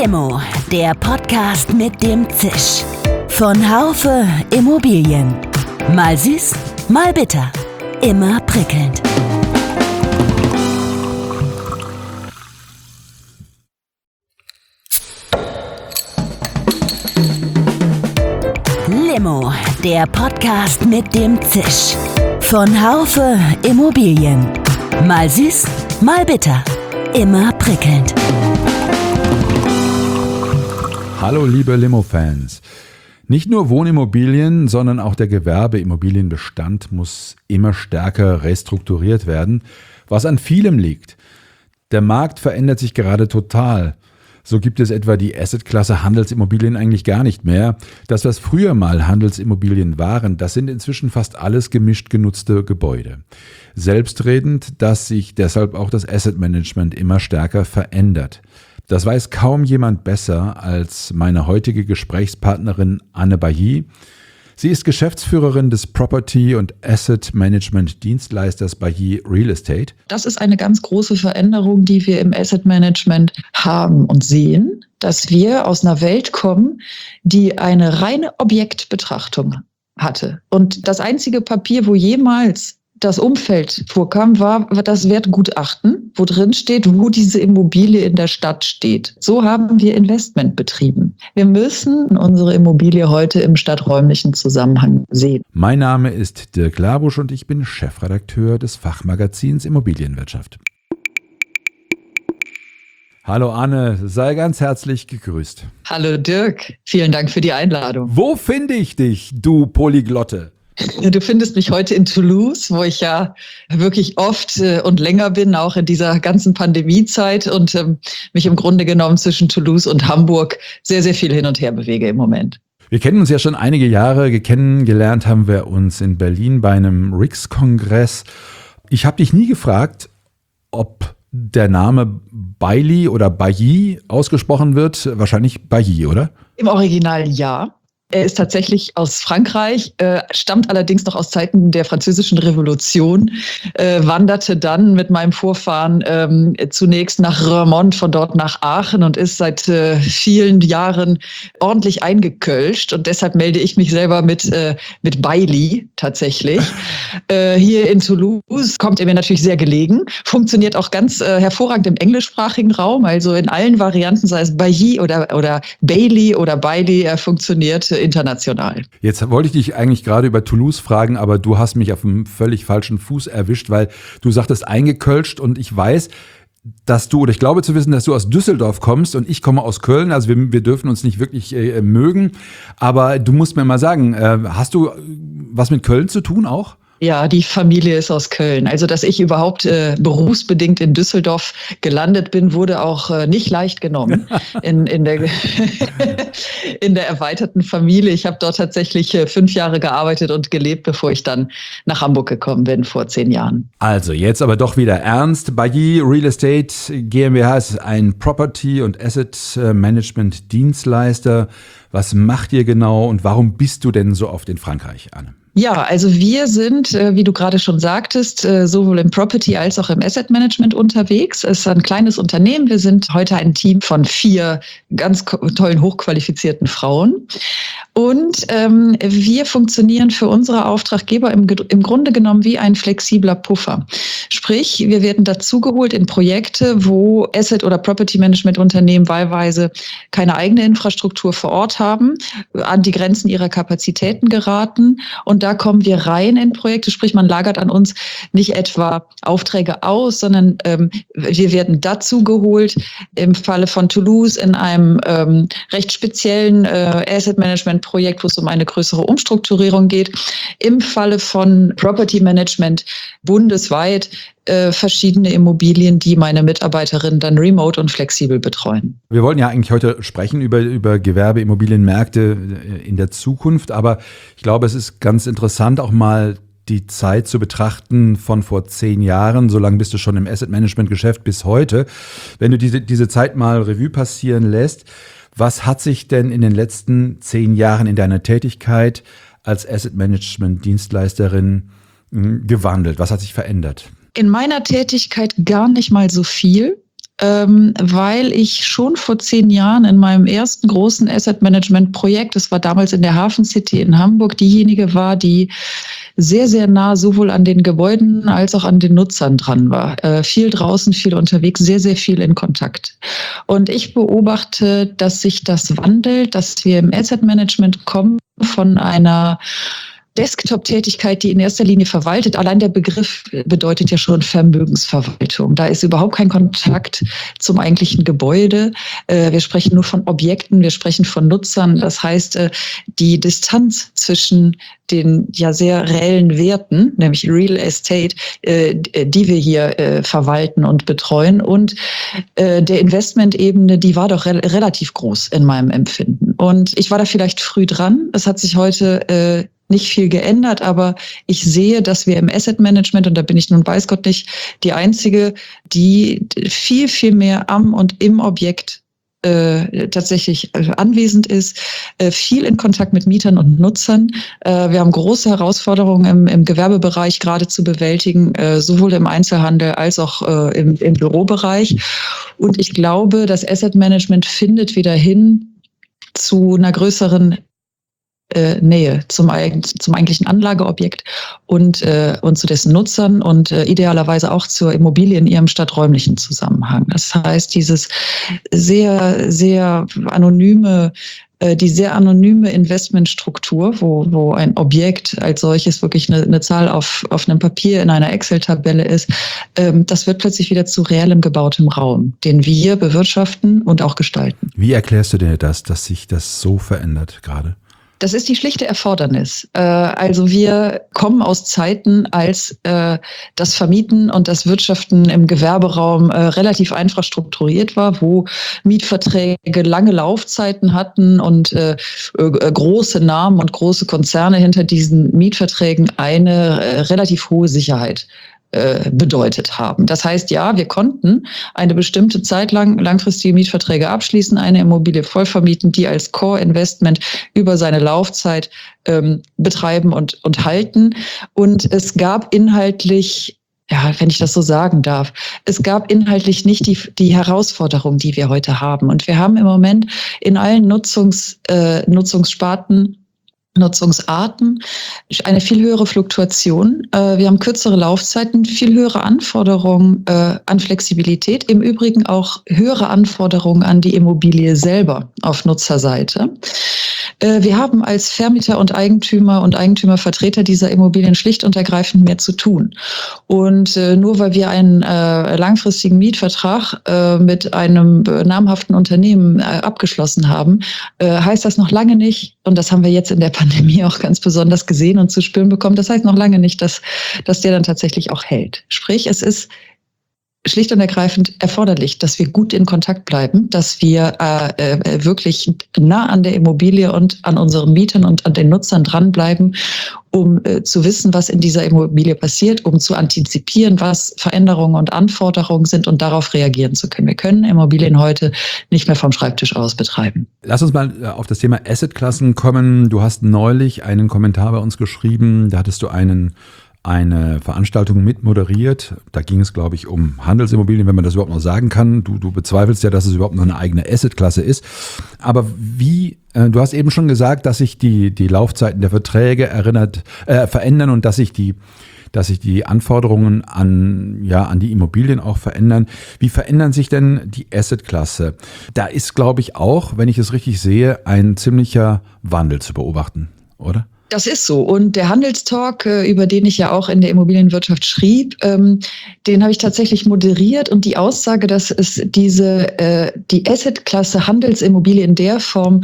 Limo, der Podcast mit dem Zisch. Von Haufe Immobilien. Mal süß, mal bitter. Immer prickelnd. Limo, der Podcast mit dem Zisch. Von Haufe Immobilien. Mal süß, mal bitter. Immer prickelnd. Hallo liebe Limo-Fans. Nicht nur Wohnimmobilien, sondern auch der Gewerbeimmobilienbestand muss immer stärker restrukturiert werden, was an vielem liegt. Der Markt verändert sich gerade total. So gibt es etwa die Assetklasse Handelsimmobilien eigentlich gar nicht mehr. Das, was früher mal Handelsimmobilien waren, das sind inzwischen fast alles gemischt genutzte Gebäude. Selbstredend, dass sich deshalb auch das Assetmanagement immer stärker verändert. Das weiß kaum jemand besser als meine heutige Gesprächspartnerin Anne Bailly. Sie ist Geschäftsführerin des Property- und Asset Management Dienstleisters Bailly Real Estate. Das ist eine ganz große Veränderung, die wir im Asset Management haben und sehen, dass wir aus einer Welt kommen, die eine reine Objektbetrachtung hatte. Und das einzige Papier, wo jemals das Umfeld vorkam, war das Wertgutachten, wo drin steht, wo diese Immobilie in der Stadt steht. So haben wir Investment betrieben. Wir müssen unsere Immobilie heute im stadträumlichen Zusammenhang sehen. Mein Name ist Dirk Labusch und ich bin Chefredakteur des Fachmagazins Immobilienwirtschaft. Hallo Anne, sei ganz herzlich gegrüßt. Hallo Dirk, vielen Dank für die Einladung. Wo finde ich dich, du Polyglotte? Du findest mich heute in Toulouse, wo ich ja wirklich oft und länger bin, auch in dieser ganzen Pandemiezeit und mich im Grunde genommen zwischen Toulouse und Hamburg sehr, sehr viel hin und her bewege im Moment. Wir kennen uns ja schon einige Jahre. Kennengelernt haben wir uns in Berlin bei einem RICS-Kongress. Ich habe dich nie gefragt, ob der Name Bailly oder Bailly ausgesprochen wird. Wahrscheinlich Bailly, oder? Im Original ja. Er ist tatsächlich aus Frankreich, stammt allerdings noch aus Zeiten der Französischen Revolution, wanderte dann mit meinem Vorfahren zunächst nach Roermond, von dort nach Aachen und ist seit vielen Jahren ordentlich eingekölscht. Und deshalb melde ich mich selber mit Bailly tatsächlich. Hier in Toulouse kommt er mir natürlich sehr gelegen, funktioniert auch ganz hervorragend im englischsprachigen Raum, also in allen Varianten, sei es Bailly oder Bailey oder Bailey, er funktioniert international. Jetzt wollte ich dich eigentlich gerade über Toulouse fragen, aber du hast mich auf einem völlig falschen Fuß erwischt, weil du sagtest eingekölscht und ich weiß, dass du, oder ich glaube zu wissen, dass du aus Düsseldorf kommst und ich komme aus Köln, also wir dürfen uns nicht wirklich mögen, aber du musst mir mal sagen, hast du was mit Köln zu tun auch? Ja, die Familie ist aus Köln. Also, dass ich überhaupt berufsbedingt in Düsseldorf gelandet bin, wurde auch nicht leicht genommen in der erweiterten Familie. Ich habe dort tatsächlich 5 Jahre gearbeitet und gelebt, bevor ich dann nach Hamburg gekommen bin vor 10 Jahren. Also, jetzt aber doch wieder ernst. Bailly Real Estate GmbH ist ein Property- und Asset Management Dienstleister. Was macht ihr genau und warum bist du denn so oft in Frankreich, Anne? Ja, also wir sind, wie du gerade schon sagtest, sowohl im Property als auch im Asset Management unterwegs. Es ist ein kleines Unternehmen. Wir sind heute ein Team von 4 ganz tollen, hochqualifizierten Frauen. Und wir funktionieren für unsere Auftraggeber im Grunde genommen wie ein flexibler Puffer. Sprich, wir werden dazugeholt in Projekte, wo Asset- oder Property-Management-Unternehmen wahlweise keine eigene Infrastruktur vor Ort haben, an die Grenzen ihrer Kapazitäten geraten. Und da kommen wir rein in Projekte, sprich man lagert an uns nicht etwa Aufträge aus, sondern wir werden dazu geholt im Falle von Toulouse in einem recht speziellen Asset Management Projekt, wo es um eine größere Umstrukturierung geht. Im Falle von Property Management bundesweit verschiedene Immobilien, die meine Mitarbeiterinnen dann remote und flexibel betreuen. Wir wollten ja eigentlich heute sprechen über Gewerbeimmobilienmärkte in der Zukunft, aber ich glaube, es ist ganz interessant, auch mal die Zeit zu betrachten von vor 10 Jahren. So lange bist du schon im Asset-Management-Geschäft bis heute. Wenn du diese Zeit mal Revue passieren lässt, was hat sich denn in den letzten 10 Jahren in deiner Tätigkeit als Asset-Management-Dienstleisterin gewandelt? Was hat sich verändert? In meiner Tätigkeit gar nicht mal so viel. weil ich schon vor 10 Jahren in meinem ersten großen Asset Management Projekt, das war damals in der Hafen City in Hamburg, diejenige war, die sehr, sehr nah sowohl an den Gebäuden als auch an den Nutzern dran war. Viel draußen, viel unterwegs, sehr, sehr viel in Kontakt. Und ich beobachte, dass sich das wandelt, dass wir im Asset Management kommen von einer Desktop-Tätigkeit, die in erster Linie verwaltet. Allein der Begriff bedeutet ja schon Vermögensverwaltung. Da ist überhaupt kein Kontakt zum eigentlichen Gebäude. Wir sprechen nur von Objekten, wir sprechen von Nutzern. Das heißt, die Distanz zwischen den ja sehr reellen Werten, nämlich Real Estate, die wir hier verwalten und betreuen, und der Investmentebene, die war doch relativ groß in meinem Empfinden. Und ich war da vielleicht früh dran. Es hat sich heute nicht viel geändert, aber ich sehe, dass wir im Asset Management, und da bin ich nun weiß Gott nicht die Einzige, die viel, viel mehr am und im Objekt tatsächlich anwesend ist, viel in Kontakt mit Mietern und Nutzern. Wir haben große Herausforderungen im Gewerbebereich gerade zu bewältigen, sowohl im Einzelhandel als auch im Bürobereich. Und ich glaube, das Asset Management findet wieder hin zu einer größeren Nähe zum eigentlichen Anlageobjekt und zu dessen Nutzern und idealerweise auch zur Immobilie in ihrem stadträumlichen Zusammenhang. Das heißt, dieses sehr, sehr anonyme die sehr anonyme Investmentstruktur, wo ein Objekt als solches wirklich eine Zahl auf einem Papier in einer Excel-Tabelle ist, das wird plötzlich wieder zu reellem gebautem Raum, den wir bewirtschaften und auch gestalten. Wie erklärst du dir das, dass sich das so verändert gerade? Das ist die schlichte Erfordernis. Also wir kommen aus Zeiten, als das Vermieten und das Wirtschaften im Gewerberaum relativ einfach strukturiert war, wo Mietverträge lange Laufzeiten hatten und große Namen und große Konzerne hinter diesen Mietverträgen eine relativ hohe Sicherheit bedeutet haben. Das heißt, ja, wir konnten eine bestimmte Zeit lang langfristige Mietverträge abschließen, eine Immobilie voll vermieten, die als Core-Investment über seine Laufzeit betreiben und halten. Und es gab inhaltlich, ja, wenn ich das so sagen darf, es gab inhaltlich nicht die Herausforderung, die wir heute haben. Und wir haben im Moment in allen Nutzungssparten, Nutzungsarten eine viel höhere Fluktuation. Wir haben kürzere Laufzeiten, viel höhere Anforderungen an Flexibilität, im Übrigen auch höhere Anforderungen an die Immobilie selber auf Nutzerseite. Wir haben als Vermieter und Eigentümervertreter dieser Immobilien schlicht und ergreifend mehr zu tun. Und nur weil wir einen langfristigen Mietvertrag mit einem namhaften Unternehmen abgeschlossen haben, heißt das noch lange nicht, und das haben wir jetzt in der Pandemie auch ganz besonders gesehen und zu spüren bekommen, das heißt noch lange nicht, dass der dann tatsächlich auch hält. Sprich, es ist schlicht und ergreifend erforderlich, dass wir gut in Kontakt bleiben, dass wir wirklich nah an der Immobilie und an unseren Mietern und an den Nutzern dranbleiben, um zu wissen, was in dieser Immobilie passiert, um zu antizipieren, was Veränderungen und Anforderungen sind und darauf reagieren zu können. Wir können Immobilien heute nicht mehr vom Schreibtisch aus betreiben. Lass uns mal auf das Thema Assetklassen kommen. Du hast neulich einen Kommentar bei uns geschrieben, da hattest du eine Veranstaltung mit moderiert. Da ging es, glaube ich, um Handelsimmobilien, wenn man das überhaupt noch sagen kann. Du bezweifelst ja, dass es überhaupt noch eine eigene Assetklasse ist. Aber du hast eben schon gesagt, dass sich die Laufzeiten der Verträge verändern und dass sich die Anforderungen an die Immobilien auch verändern. Wie verändern sich denn die Assetklasse? Da ist, glaube ich, auch, wenn ich es richtig sehe, ein ziemlicher Wandel zu beobachten, oder? Das ist so. Und der Handelstalk, über den ich ja auch in der Immobilienwirtschaft schrieb, den habe ich tatsächlich moderiert. Und die Aussage, dass es die Assetklasse Handelsimmobilie in der Form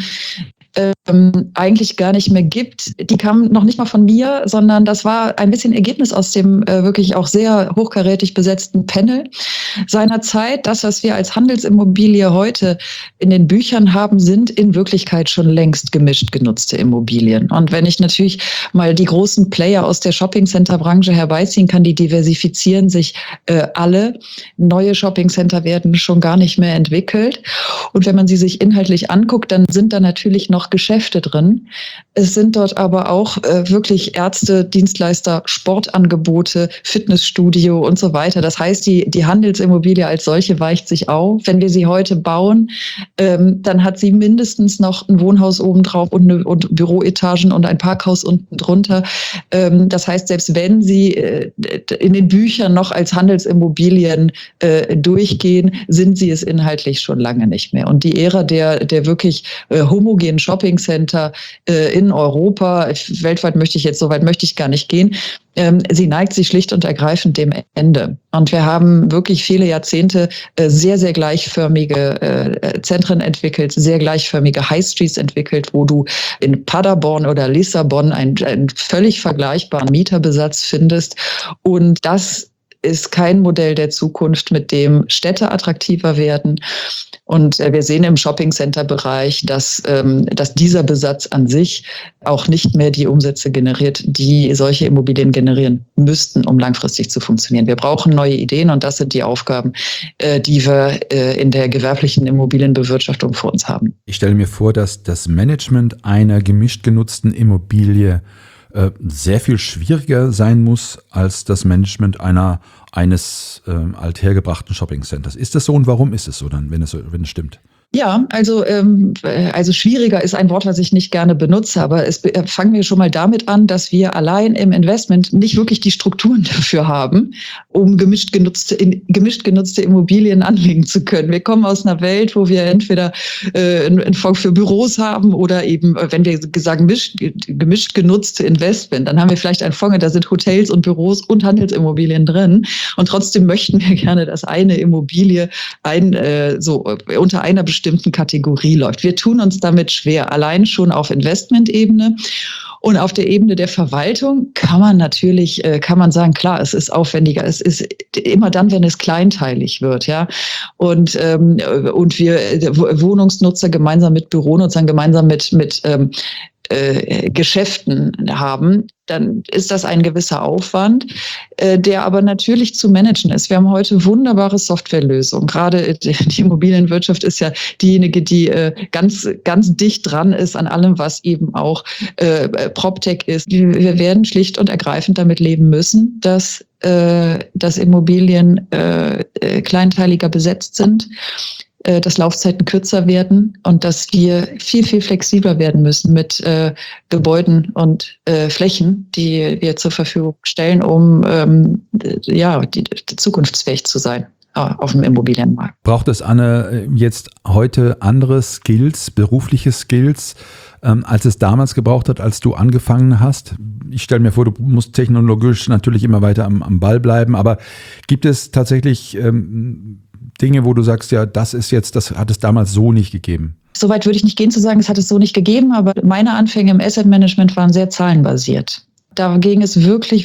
eigentlich gar nicht mehr gibt, die kam noch nicht mal von mir, sondern das war ein bisschen Ergebnis aus dem wirklich auch sehr hochkarätig besetzten Panel seinerzeit. Das, was wir als Handelsimmobilie heute in den Büchern haben, sind in Wirklichkeit schon längst gemischt genutzte Immobilien. Und wenn ich natürlich mal die großen Player aus der Shoppingcenter-Branche herbeiziehen kann, die diversifizieren sich alle. Neue Shoppingcenter werden schon gar nicht mehr entwickelt. Und wenn man sie sich inhaltlich anguckt, dann sind da natürlich noch noch Geschäfte drin. Es sind dort aber auch wirklich Ärzte, Dienstleister, Sportangebote, Fitnessstudio und so weiter. Das heißt, die Handelsimmobilie als solche weicht sich auf. Wenn wir sie heute bauen, dann hat sie mindestens noch ein Wohnhaus obendrauf und Büroetagen und ein Parkhaus unten drunter. Das heißt, selbst wenn sie in den Büchern noch als Handelsimmobilien durchgehen, sind sie es inhaltlich schon lange nicht mehr. Und die Ära der wirklich homogenen Shoppingcenter in Europa, weltweit so weit möchte ich gar nicht gehen, sie neigt sich schlicht und ergreifend dem Ende. Und wir haben wirklich viele Jahrzehnte sehr, sehr gleichförmige Zentren entwickelt, sehr gleichförmige High Streets entwickelt, wo du in Paderborn oder Lissabon einen völlig vergleichbaren Mieterbesatz findest. Und das ist kein Modell der Zukunft, mit dem Städte attraktiver werden. Und wir sehen im Shopping-Center-Bereich, dass dieser Besatz an sich auch nicht mehr die Umsätze generiert, die solche Immobilien generieren müssten, um langfristig zu funktionieren. Wir brauchen neue Ideen und das sind die Aufgaben, die wir in der gewerblichen Immobilienbewirtschaftung vor uns haben. Ich stelle mir vor, dass das Management einer gemischt genutzten Immobilie sehr viel schwieriger sein muss als das Management eines althergebrachten Shoppingcenters. Ist das so und warum ist es so dann, wenn es stimmt? Ja, also schwieriger ist ein Wort, was ich nicht gerne benutze, aber fangen wir schon mal damit an, dass wir allein im Investment nicht wirklich die Strukturen dafür haben, um gemischt genutzte Immobilien anlegen zu können. Wir kommen aus einer Welt, wo wir entweder einen Fonds für Büros haben oder eben, wenn wir sagen gemischt genutzte Investment, dann haben wir vielleicht einen Fonds, da sind Hotels und Büros und Handelsimmobilien drin. Und trotzdem möchten wir gerne, dass eine Immobilie unter einer bestimmten Kategorie läuft. Wir tun uns damit schwer, allein schon auf Investmentebene. Und auf der Ebene der Verwaltung kann man sagen, klar, es ist aufwendiger. Es ist immer dann, wenn es kleinteilig wird, ja. Und wir Wohnungsnutzer gemeinsam mit Büronutzern, gemeinsam mit Geschäften haben, dann ist das ein gewisser Aufwand, der aber natürlich zu managen ist. Wir haben heute wunderbare Softwarelösungen. Gerade die Immobilienwirtschaft ist ja diejenige, die ganz, ganz dicht dran ist an allem, was eben auch PropTech ist. Wir werden schlicht und ergreifend damit leben müssen, dass Immobilien kleinteiliger besetzt sind, dass Laufzeiten kürzer werden und dass wir viel, viel flexibler werden müssen mit Gebäuden und Flächen, die wir zur Verfügung stellen, um zukunftsfähig zu sein auf dem Immobilienmarkt. Braucht es, Anne, jetzt heute andere Skills, berufliche Skills, als es damals gebraucht hat, als du angefangen hast? Ich stelle mir vor, du musst technologisch natürlich immer weiter am Ball bleiben, aber gibt es tatsächlich Dinge, wo du sagst, ja, das hat es damals so nicht gegeben? Soweit würde ich nicht gehen zu sagen, es hat es so nicht gegeben, aber meine Anfänge im Asset Management waren sehr zahlenbasiert. Da ging es wirklich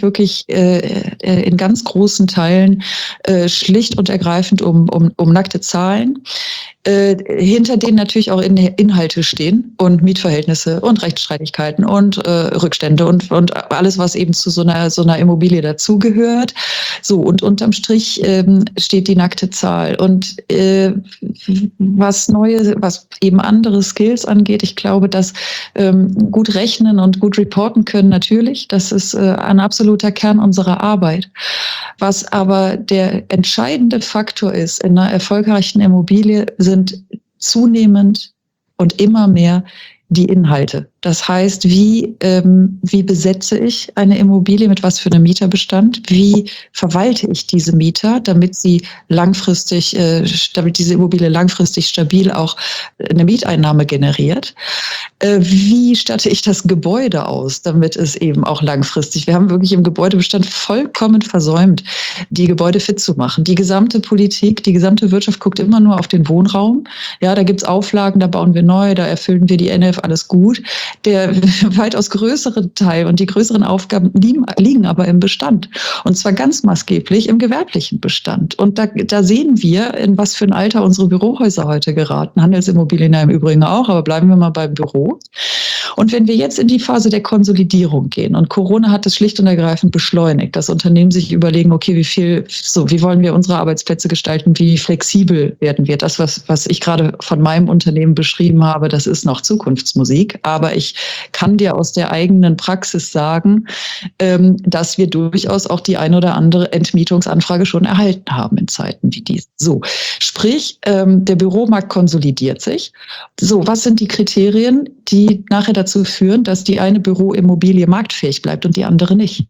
in ganz großen Teilen schlicht und ergreifend um nackte Zahlen, hinter denen natürlich auch Inhalte stehen und Mietverhältnisse und Rechtsstreitigkeiten und Rückstände und alles, was eben zu so einer Immobilie dazugehört. So, und unterm Strich steht die nackte Zahl. Und was eben andere Skills angeht, ich glaube, dass gut rechnen und gut reporten können natürlich, das ist ein absoluter Kern unserer Arbeit. Was aber der entscheidende Faktor ist in einer erfolgreichen Immobilie, sind zunehmend und immer mehr die Inhalte. Das heißt, wie besetze ich eine Immobilie, mit was für einem Mieterbestand? Wie verwalte ich diese Mieter, damit diese Immobilie langfristig stabil auch eine Mieteinnahme generiert? Wie statte ich das Gebäude aus, damit es eben auch langfristig? Wir haben wirklich im Gebäudebestand vollkommen versäumt, die Gebäude fit zu machen. Die gesamte Politik, die gesamte Wirtschaft guckt immer nur auf den Wohnraum. Ja, da gibt's Auflagen, da bauen wir neu, da erfüllen wir die NF, alles gut. Der weitaus größere Teil und die größeren Aufgaben liegen aber im Bestand. Und zwar ganz maßgeblich im gewerblichen Bestand. Und da sehen wir, in was für ein Alter unsere Bürohäuser heute geraten. Handelsimmobilien ja im Übrigen auch, aber bleiben wir mal beim Büro. Und wenn wir jetzt in die Phase der Konsolidierung gehen, und Corona hat es schlicht und ergreifend beschleunigt, dass Unternehmen sich überlegen, okay, wie wollen wir unsere Arbeitsplätze gestalten, wie flexibel werden wir? Das, was ich gerade von meinem Unternehmen beschrieben habe, das ist noch Zukunft. Zukunftsmusik. Aber ich kann dir aus der eigenen Praxis sagen, dass wir durchaus auch die eine oder andere Entmietungsanfrage schon erhalten haben in Zeiten wie diesen. So, sprich, der Büromarkt konsolidiert sich. So, was sind die Kriterien, die nachher dazu führen, dass die eine Büroimmobilie marktfähig bleibt und die andere nicht?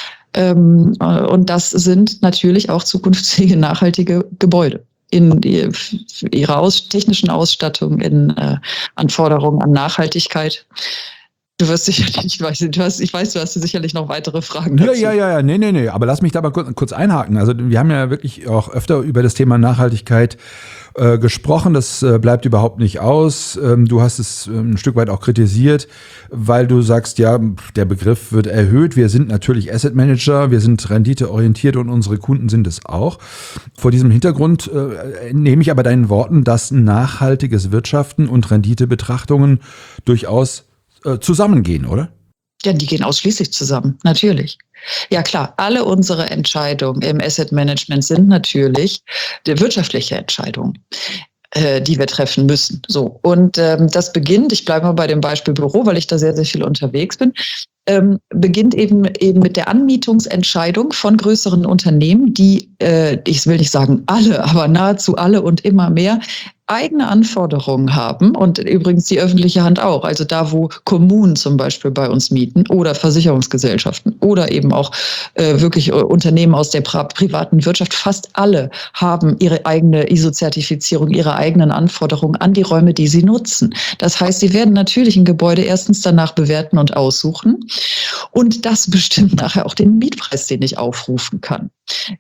Und das sind natürlich auch zukunftsfähige, nachhaltige Gebäude in ihrer technischen Ausstattung, in Anforderungen an Nachhaltigkeit. Du wirst sicherlich, ich weiß, du hast sicherlich noch weitere Fragen dazu. Ja. Nee. Aber lass mich da mal kurz einhaken. Also wir haben ja wirklich auch öfter über das Thema Nachhaltigkeit gesprochen. Das bleibt überhaupt nicht aus. Du hast es ein Stück weit auch kritisiert, weil du sagst, ja, der Begriff wird erhöht. Wir sind natürlich Asset Manager, wir sind renditeorientiert und unsere Kunden sind es auch. Vor diesem Hintergrund nehme ich aber deinen Worten, dass nachhaltiges Wirtschaften und Renditebetrachtungen durchaus zusammengehen, oder? Ja, die gehen ausschließlich zusammen, natürlich. Ja klar, alle unsere Entscheidungen im Asset Management sind natürlich die wirtschaftliche Entscheidungen, die wir treffen müssen. So, und das beginnt, ich bleibe mal bei dem Beispiel Büro, weil ich da sehr, sehr viel unterwegs bin, beginnt eben mit der Anmietungsentscheidung von größeren Unternehmen, die, ich will nicht sagen alle, aber nahezu alle und immer mehr eigene Anforderungen haben und übrigens die öffentliche Hand auch. Also da, wo Kommunen zum Beispiel bei uns mieten oder Versicherungsgesellschaften oder eben auch wirklich Unternehmen aus der privaten Wirtschaft, fast alle haben ihre eigene ISO-Zertifizierung, ihre eigenen Anforderungen an die Räume, die sie nutzen. Das heißt, sie werden natürlich ein Gebäude erstens danach bewerten und aussuchen und das bestimmt nachher auch den Mietpreis, den ich aufrufen kann.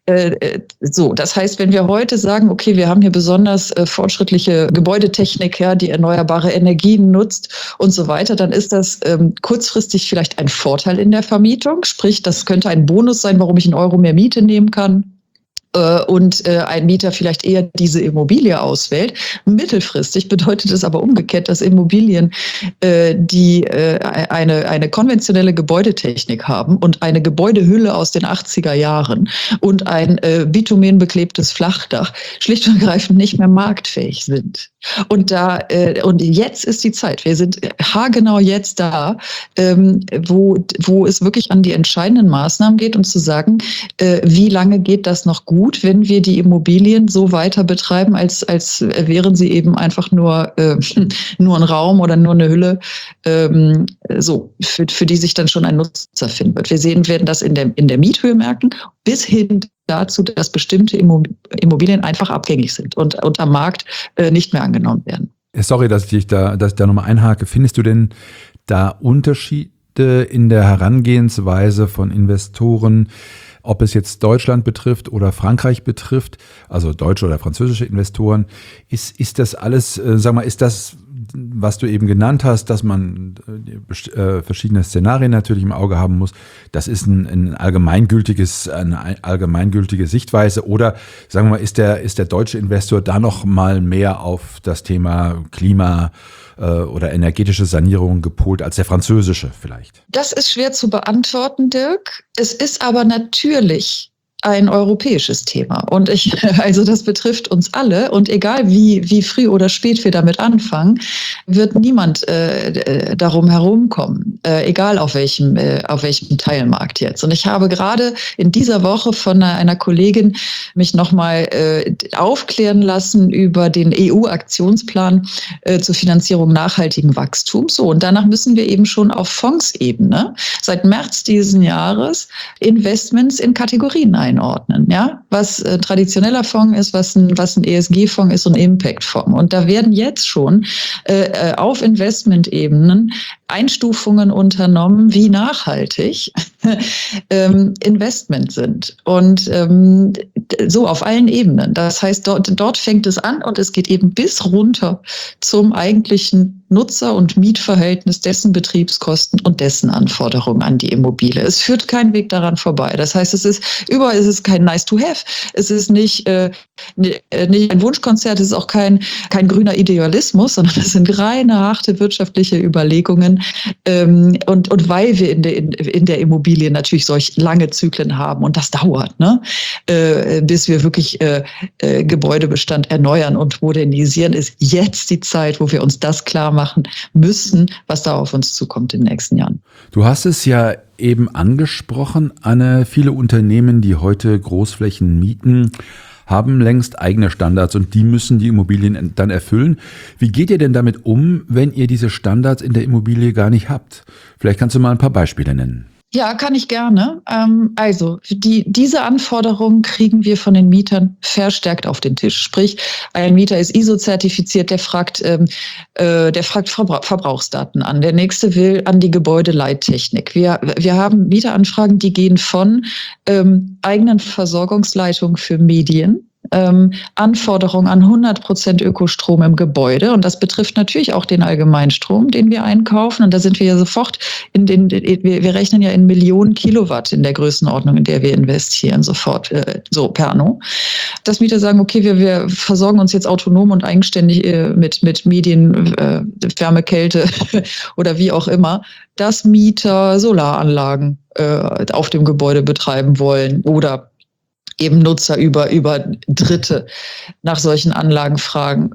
So, das heißt, wenn wir heute sagen, okay, wir haben hier besonders fortschrittliche Gebäudetechnik, ja, die erneuerbare Energien nutzt und so weiter, dann ist das kurzfristig vielleicht ein Vorteil in der Vermietung. Sprich, das könnte ein Bonus sein, warum ich €1 mehr Miete nehmen kann. Und ein Mieter vielleicht eher diese Immobilie auswählt. Mittelfristig bedeutet es aber umgekehrt, dass Immobilien, die eine konventionelle Gebäudetechnik haben und eine Gebäudehülle aus den 80er Jahren und ein bitumenbeklebtes Flachdach schlicht und ergreifend nicht mehr marktfähig sind. Und jetzt ist die Zeit. Wir sind haargenau jetzt da, wo es wirklich an die entscheidenden Maßnahmen geht, um zu sagen, wie lange geht das noch gut, wenn wir die Immobilien so weiter betreiben, als wären sie eben einfach nur ein Raum oder nur eine Hülle, für die sich dann schon ein Nutzer finden wird. werden das in der Miethöhe merken, bis hin dazu, dass bestimmte Immobilien einfach abgängig sind und am Markt nicht mehr angenommen werden. Sorry, dass ich da nochmal einhake. Findest du denn da Unterschiede in der Herangehensweise von Investoren, ob es jetzt Deutschland betrifft oder Frankreich betrifft, also deutsche oder französische Investoren? Ist das alles, ist das, was du eben genannt hast, dass man verschiedene Szenarien natürlich im Auge haben muss, das ist eine allgemeingültige Sichtweise, oder sagen wir mal, ist der deutsche Investor da noch mal mehr auf das Thema Klima oder energetische Sanierung gepolt als der französische vielleicht? Das ist schwer zu beantworten, Dirk. Es ist aber natürlich ein europäisches Thema. Und also das betrifft uns alle. Und egal wie früh oder spät wir damit anfangen, wird niemand darum herumkommen. Egal auf welchem Teilmarkt jetzt. Und ich habe gerade in dieser Woche von einer Kollegin mich nochmal aufklären lassen über den EU-Aktionsplan zur Finanzierung nachhaltigen Wachstums. So, und danach müssen wir eben schon auf Fondsebene seit März diesen Jahres Investments in Kategorien einordnen, ja, was traditioneller Fonds ist, was ein ESG-Fonds ist und Impact-Fonds. Und da werden jetzt schon auf Investmentebenen Einstufungen unternommen, wie nachhaltig Investment sind. Und so auf allen Ebenen. Das heißt, dort fängt es an und es geht eben bis runter zum eigentlichen Nutzer- und Mietverhältnis, dessen Betriebskosten und dessen Anforderungen an die Immobilie. Es führt kein Weg daran vorbei. Das heißt, überall ist es kein nice to have. Es ist nicht ein Wunschkonzert, es ist auch kein grüner Idealismus, sondern es sind reine, harte wirtschaftliche Überlegungen, werden. Und weil wir in der Immobilie natürlich solch lange Zyklen haben und das dauert, ne? Bis wir wirklich Gebäudebestand erneuern und modernisieren, ist jetzt die Zeit, wo wir uns das klar machen müssen, was da auf uns zukommt in den nächsten Jahren. Du hast es ja eben angesprochen, Anne, viele Unternehmen, die heute Großflächen mieten, haben längst eigene Standards und die müssen die Immobilien dann erfüllen. Wie geht ihr denn damit um, wenn ihr diese Standards in der Immobilie gar nicht habt? Vielleicht kannst du mal ein paar Beispiele nennen. Ja, kann ich gerne. Also diese Anforderungen kriegen wir von den Mietern verstärkt auf den Tisch. Sprich, ein Mieter ist ISO-zertifiziert, der fragt Verbrauchsdaten an. Der nächste will an die Gebäudeleittechnik. Wir haben Mieteranfragen, die gehen von eigenen Versorgungsleitungen für Medien, Anforderungen an 100% Ökostrom im Gebäude. Und das betrifft natürlich auch den Allgemeinstrom, den wir einkaufen. Und da sind wir ja sofort wir rechnen ja in Millionen Kilowatt in der Größenordnung, in der wir investieren, sofort so per anno. Dass Mieter sagen, okay, wir versorgen uns jetzt autonom und eigenständig mit Medien, Wärme, Kälte oder wie auch immer, dass Mieter Solaranlagen auf dem Gebäude betreiben wollen oder eben Nutzer über Dritte nach solchen Anlagen fragen.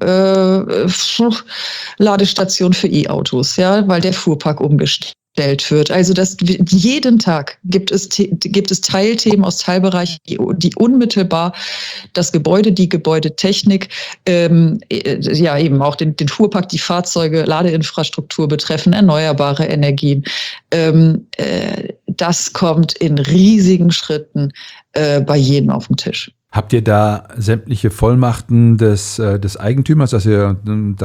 Ladestation für E-Autos, ja, weil der Fuhrpark umgestellt wird. Also jeden Tag gibt es Teilthemen aus Teilbereichen, die unmittelbar das Gebäude, die Gebäudetechnik, eben auch den Fuhrpark, die Fahrzeuge, Ladeinfrastruktur betreffen, erneuerbare Energien. Das kommt in riesigen Schritten bei jedem auf den Tisch. Habt ihr da sämtliche Vollmachten des Eigentümers, dass ihr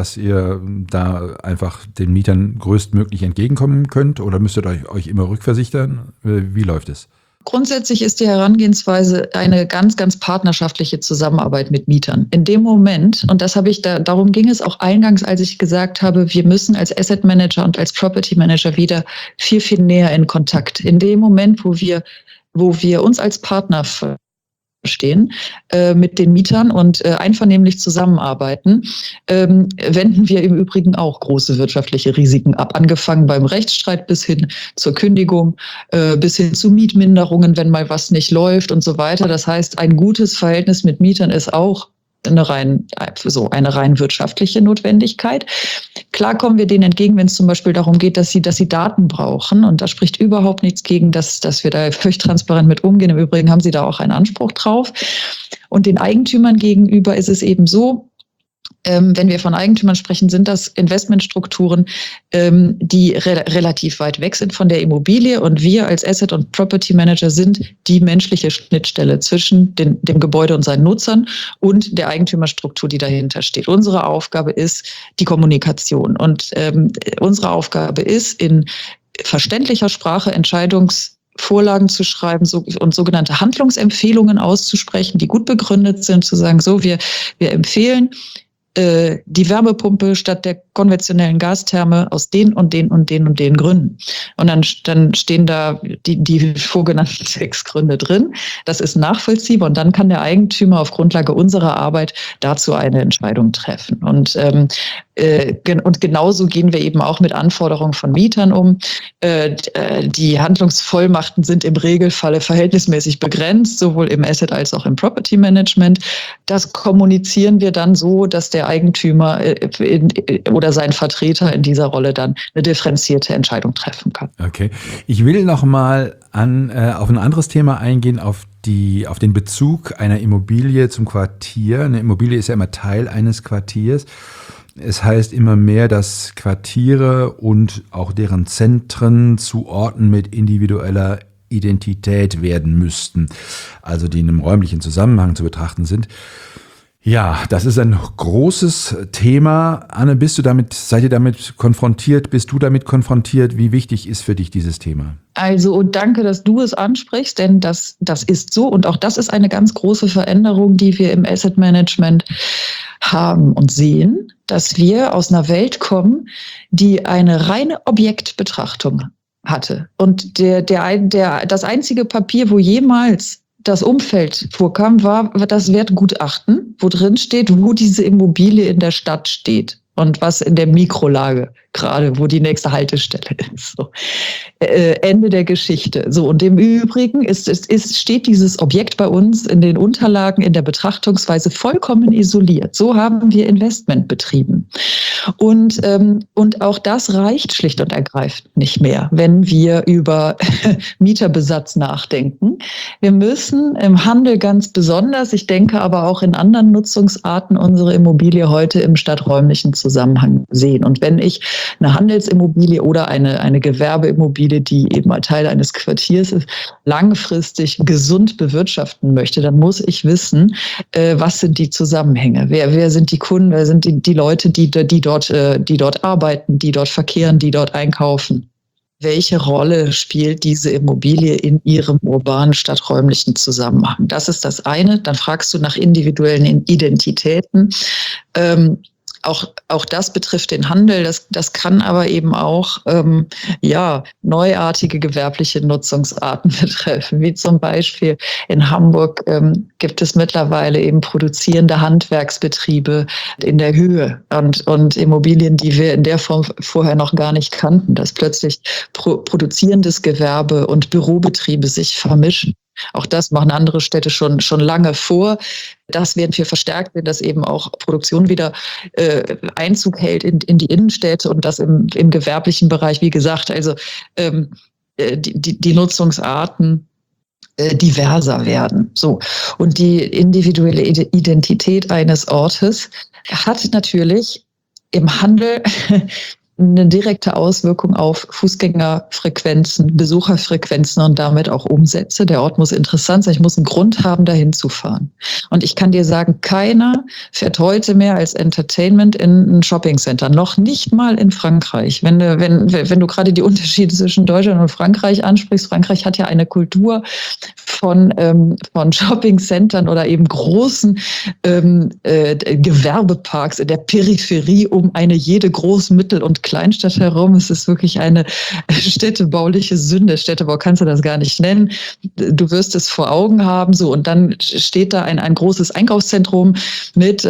da einfach den Mietern größtmöglich entgegenkommen könnt, oder müsstet ihr euch immer rückversichern? Wie läuft es? Grundsätzlich ist die Herangehensweise eine ganz, ganz partnerschaftliche Zusammenarbeit mit Mietern. In dem Moment, und darum ging es auch eingangs, als ich gesagt habe, wir müssen als Asset Manager und als Property Manager wieder viel, viel näher in Kontakt. In dem Moment, wo wir uns als Partner verstehen, mit den Mietern und einvernehmlich zusammenarbeiten, wenden wir im Übrigen auch große wirtschaftliche Risiken ab. Angefangen beim Rechtsstreit bis hin zur Kündigung, bis hin zu Mietminderungen, wenn mal was nicht läuft und so weiter. Das heißt, ein gutes Verhältnis mit Mietern ist auch eine rein wirtschaftliche Notwendigkeit. Klar kommen wir denen entgegen, wenn es zum Beispiel darum geht, dass sie Daten brauchen. Und da spricht überhaupt nichts gegen, dass wir da völlig transparent mit umgehen. Im Übrigen haben sie da auch einen Anspruch drauf. Und den Eigentümern gegenüber ist es eben so, wenn wir von Eigentümern sprechen, sind das Investmentstrukturen, die relativ weit weg sind von der Immobilie. Und wir als Asset- und Property Manager sind die menschliche Schnittstelle zwischen dem Gebäude und seinen Nutzern und der Eigentümerstruktur, die dahinter steht. Unsere Aufgabe ist die Kommunikation. Und unsere Aufgabe ist, in verständlicher Sprache Vorlagen zu schreiben und sogenannte Handlungsempfehlungen auszusprechen, die gut begründet sind, zu sagen, so, wir empfehlen die Wärmepumpe statt der konventionellen Gastherme aus den und den und den und den Gründen. Und dann stehen da die vorgenannten 6 Gründe drin. Das ist nachvollziehbar und dann kann der Eigentümer auf Grundlage unserer Arbeit dazu eine Entscheidung treffen. Und genauso gehen wir eben auch mit Anforderungen von Mietern um. Die Handlungsvollmachten sind im Regelfalle verhältnismäßig begrenzt, sowohl im Asset als auch im Property Management. Das kommunizieren wir dann so, dass der Eigentümer oder sein Vertreter in dieser Rolle dann eine differenzierte Entscheidung treffen kann. Okay. Ich will noch mal auf ein anderes Thema eingehen, auf den Bezug einer Immobilie zum Quartier. Eine Immobilie ist ja immer Teil eines Quartiers. Es heißt immer mehr, dass Quartiere und auch deren Zentren zu Orten mit individueller Identität werden müssten, also die in einem räumlichen Zusammenhang zu betrachten sind. Ja, das ist ein großes Thema. Anne, seid ihr damit konfrontiert? Bist du damit konfrontiert? Wie wichtig ist für dich dieses Thema? Also, und danke, dass du es ansprichst, denn das ist so. Und auch das ist eine ganz große Veränderung, die wir im Asset Management haben und sehen, dass wir aus einer Welt kommen, die eine reine Objektbetrachtung hatte. Und das einzige Papier, wo jemals das Umfeld vorkam, war das Wertgutachten, wo drin steht, wo diese Immobilie in der Stadt steht und was in der Mikrolage gerade, wo die nächste Haltestelle ist. So. Ende der Geschichte. So, und im Übrigen steht dieses Objekt bei uns in den Unterlagen, in der Betrachtungsweise vollkommen isoliert. So haben wir Investment betrieben. Und auch das reicht schlicht und ergreifend nicht mehr, wenn wir über Mieterbesatz nachdenken. Wir müssen im Handel ganz besonders, ich denke aber auch in anderen Nutzungsarten, unsere Immobilie heute im stadträumlichen Zusammenhang sehen. Und wenn ich eine Handelsimmobilie oder eine Gewerbeimmobilie, die eben ein Teil eines Quartiers ist, langfristig gesund bewirtschaften möchte, dann muss ich wissen, was sind die Zusammenhänge? Wer sind die Kunden? Wer sind die Leute, die dort arbeiten, die dort verkehren, die dort einkaufen? Welche Rolle spielt diese Immobilie in ihrem urbanen, stadträumlichen Zusammenhang? Das ist das eine. Dann fragst du nach individuellen Identitäten. Auch das betrifft den Handel. Das kann aber eben auch neuartige gewerbliche Nutzungsarten betreffen, wie zum Beispiel in Hamburg gibt es mittlerweile eben produzierende Handwerksbetriebe in der Höhe und Immobilien, die wir in der Form vorher noch gar nicht kannten, dass plötzlich produzierendes Gewerbe und Bürobetriebe sich vermischen. Auch das machen andere Städte schon lange vor. Das werden wir verstärkt, wenn das eben auch Produktion wieder Einzug hält in die Innenstädte und das im gewerblichen Bereich, wie gesagt, also die Nutzungsarten diverser werden. So. Und die individuelle Identität eines Ortes hat natürlich im Handel eine direkte Auswirkung auf Fußgängerfrequenzen, Besucherfrequenzen und damit auch Umsätze. Der Ort muss interessant sein. Ich muss einen Grund haben, dahin zu fahren. Und ich kann dir sagen, keiner fährt heute mehr als Entertainment in ein Shoppingcenter. Noch nicht mal in Frankreich. Wenn du gerade die Unterschiede zwischen Deutschland und Frankreich ansprichst, Frankreich hat ja eine Kultur von Shoppingcentern oder eben großen Gewerbeparks in der Peripherie um eine jede Groß-, Mittel- und Kleinstadt herum. Es ist wirklich eine städtebauliche Sünde. Städtebau kannst du das gar nicht nennen. Du wirst es vor Augen haben. So, und dann steht da ein großes Einkaufszentrum mit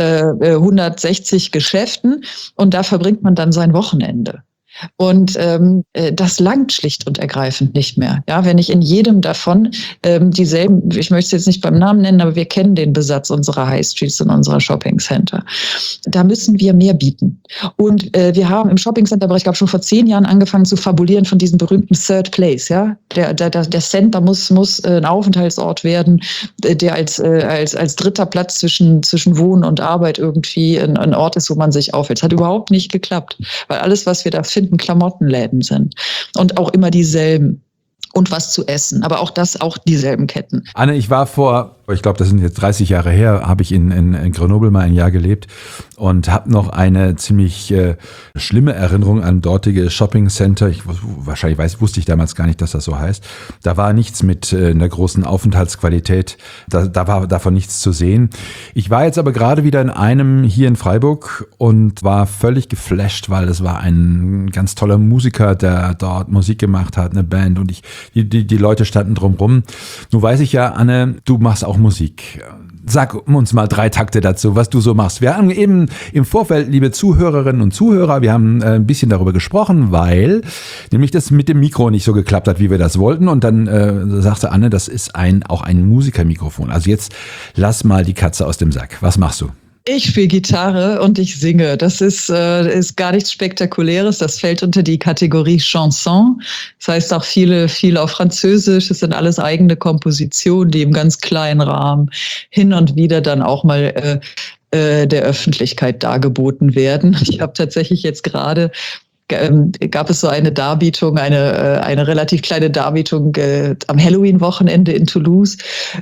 160 Geschäften und da verbringt man dann sein Wochenende. Und das langt schlicht und ergreifend nicht mehr. Ja, wenn ich in jedem davon dieselben, ich möchte es jetzt nicht beim Namen nennen, aber wir kennen den Besatz unserer High Streets und unserer Shopping Center. Da müssen wir mehr bieten. Und wir haben im Shopping Center-Bereich, ich glaube, schon vor 10 Jahren angefangen zu fabulieren von diesem berühmten Third Place. Ja, der Center muss ein Aufenthaltsort werden, der als dritter Platz zwischen Wohnen und Arbeit irgendwie ein Ort ist, wo man sich aufhält. Das hat überhaupt nicht geklappt, weil alles, was wir da finden, Klamottenläden sind und auch immer dieselben und was zu essen, aber auch dieselben Ketten. Anne, ich war ich glaube, das sind jetzt 30 Jahre her, habe ich in Grenoble mal ein Jahr gelebt und habe noch eine ziemlich schlimme Erinnerung an dortige Shoppingcenter. Wusste ich damals gar nicht, dass das so heißt. Da war nichts mit einer großen Aufenthaltsqualität. Da war davon nichts zu sehen. Ich war jetzt aber gerade wieder in einem hier in Freiburg und war völlig geflasht, weil es war ein ganz toller Musiker, der dort Musik gemacht hat, eine Band und die Leute standen drumrum. Nun weiß ich ja, Anne, du machst auch Musik. Sag uns mal 3 Takte dazu, was du so machst. Wir haben eben im Vorfeld, liebe Zuhörerinnen und Zuhörer, wir haben ein bisschen darüber gesprochen, weil nämlich das mit dem Mikro nicht so geklappt hat, wie wir das wollten. Und dann sagte Anne, das ist auch ein Musikermikrofon. Also jetzt lass mal die Katze aus dem Sack. Was machst du? Ich spiele Gitarre und ich singe. Das ist gar nichts Spektakuläres. Das fällt unter die Kategorie Chanson. Das heißt auch viel auf Französisch. Es sind alles eigene Kompositionen, die im ganz kleinen Rahmen hin und wieder dann auch mal der Öffentlichkeit dargeboten werden. Ich habe tatsächlich jetzt gerade gab es so eine Darbietung, eine relativ kleine Darbietung am Halloween-Wochenende in Toulouse,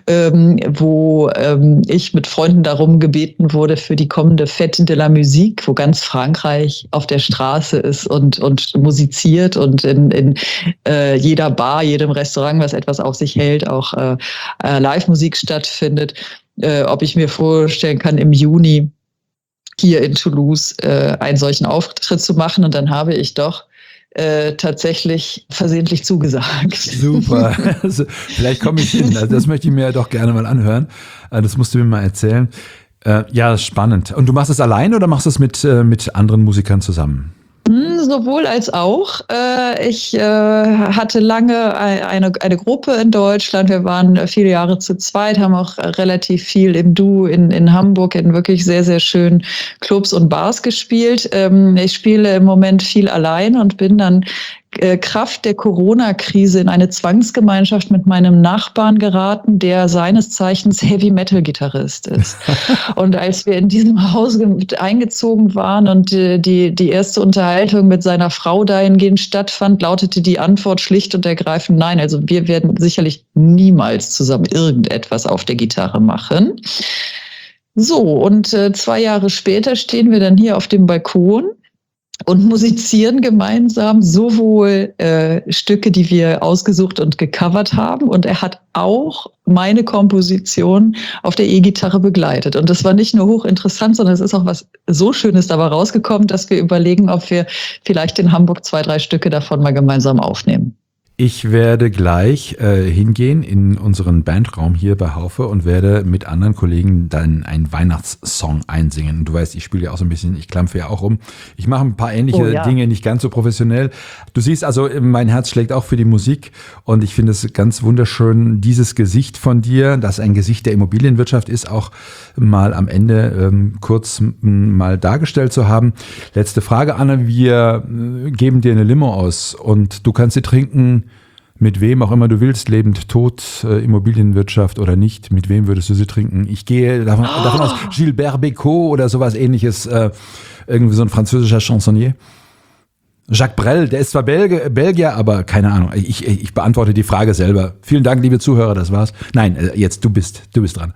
wo ich mit Freunden darum gebeten wurde für die kommende Fête de la Musique, wo ganz Frankreich auf der Straße ist und musiziert und in jeder Bar, jedem Restaurant, was etwas auf sich hält, auch Live-Musik stattfindet, ob ich mir vorstellen kann, im Juni hier in Toulouse einen solchen Auftritt zu machen. Und dann habe ich doch tatsächlich versehentlich zugesagt. Super. Also, vielleicht komme ich hin. Also, das möchte ich mir doch gerne mal anhören. Das musst du mir mal erzählen. Ja, spannend. Und du machst es allein oder machst du es mit anderen Musikern zusammen? Sowohl als auch. Ich hatte lange eine Gruppe in Deutschland. Wir waren viele Jahre zu zweit, haben auch relativ viel im Duo in Hamburg in wirklich sehr, sehr schönen Clubs und Bars gespielt. Ich spiele im Moment viel allein und bin dann Kraft der Corona-Krise in eine Zwangsgemeinschaft mit meinem Nachbarn geraten, der seines Zeichens Heavy-Metal-Gitarrist ist. Und als wir in diesem Haus eingezogen waren und die erste Unterhaltung mit seiner Frau dahingehend stattfand, lautete die Antwort schlicht und ergreifend nein. Also wir werden sicherlich niemals zusammen irgendetwas auf der Gitarre machen. So, und 2 Jahre später stehen wir dann hier auf dem Balkon und musizieren gemeinsam sowohl Stücke, die wir ausgesucht und gecovert haben, und er hat auch meine Komposition auf der E-Gitarre begleitet. Und das war nicht nur hochinteressant, sondern es ist auch was so Schönes dabei rausgekommen, dass wir überlegen, ob wir vielleicht in Hamburg 2, 3 Stücke davon mal gemeinsam aufnehmen. Ich werde gleich hingehen in unseren Bandraum hier bei Haufe und werde mit anderen Kollegen dann einen Weihnachtssong einsingen. Du weißt, ich spiele ja auch so ein bisschen, ich klampfe ja auch rum. Ich mache ein paar ähnliche Dinge, nicht ganz so professionell. Du siehst also, mein Herz schlägt auch für die Musik und ich finde es ganz wunderschön, dieses Gesicht von dir, das ein Gesicht der Immobilienwirtschaft ist, auch mal am Ende kurz mal dargestellt zu haben. Letzte Frage, Anne, wir geben dir eine Limo aus und du kannst sie trinken, mit wem auch immer du willst, lebend, tot, Immobilienwirtschaft oder nicht, mit wem würdest du sie trinken? Ich gehe davon aus, Gilbert Bécaud oder sowas ähnliches, irgendwie so ein französischer Chansonnier. Jacques Brel, der ist zwar Belgier, aber keine Ahnung, ich beantworte die Frage selber. Vielen Dank, liebe Zuhörer, das war's. Nein, jetzt du bist dran.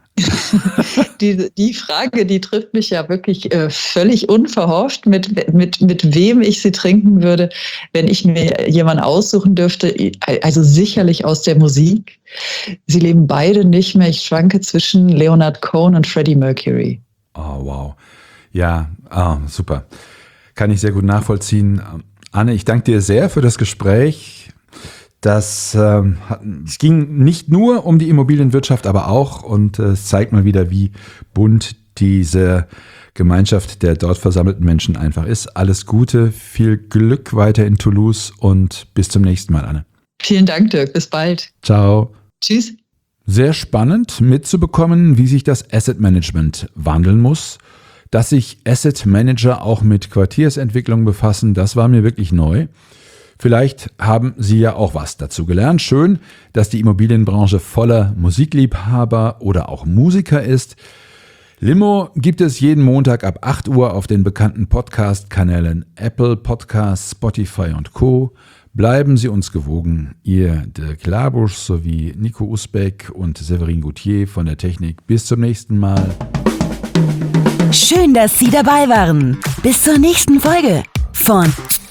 Die Frage, die trifft mich ja wirklich völlig unverhofft, mit wem ich sie trinken würde, wenn ich mir jemanden aussuchen dürfte. Also sicherlich aus der Musik. Sie leben beide nicht mehr. Ich schwanke zwischen Leonard Cohen und Freddie Mercury. Oh, wow. Ja, super. Kann ich sehr gut nachvollziehen. Anne, ich danke dir sehr für das Gespräch. Es ging nicht nur um die Immobilienwirtschaft, aber auch, und es zeigt mal wieder, wie bunt diese Gemeinschaft der dort versammelten Menschen einfach ist. Alles Gute, viel Glück weiter in Toulouse und bis zum nächsten Mal, Anne. Vielen Dank, Dirk. Bis bald. Ciao. Tschüss. Sehr spannend mitzubekommen, wie sich das Asset Management wandeln muss. Dass sich Asset Manager auch mit Quartiersentwicklung befassen, das war mir wirklich neu. Vielleicht haben Sie ja auch was dazu gelernt. Schön, dass die Immobilienbranche voller Musikliebhaber oder auch Musiker ist. Limo gibt es jeden Montag ab 8 Uhr auf den bekannten Podcast-Kanälen Apple Podcasts, Spotify und Co. Bleiben Sie uns gewogen. Ihr Dirk Labusch sowie Nico Usbeck und Severin Gauthier von der Technik. Bis zum nächsten Mal. Schön, dass Sie dabei waren. Bis zur nächsten Folge von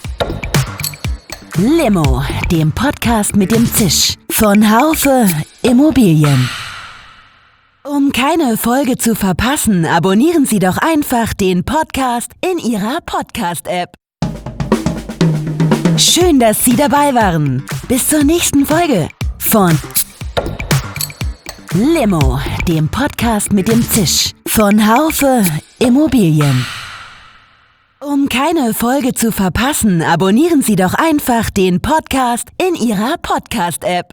Limo, dem Podcast mit dem Zisch von Haufe Immobilien. Um keine Folge zu verpassen, abonnieren Sie doch einfach den Podcast in Ihrer Podcast-App. Schön, dass Sie dabei waren. Bis zur nächsten Folge von Limo, dem Podcast mit dem Zisch von Haufe Immobilien. Um keine Folge zu verpassen, abonnieren Sie doch einfach den Podcast in Ihrer Podcast-App.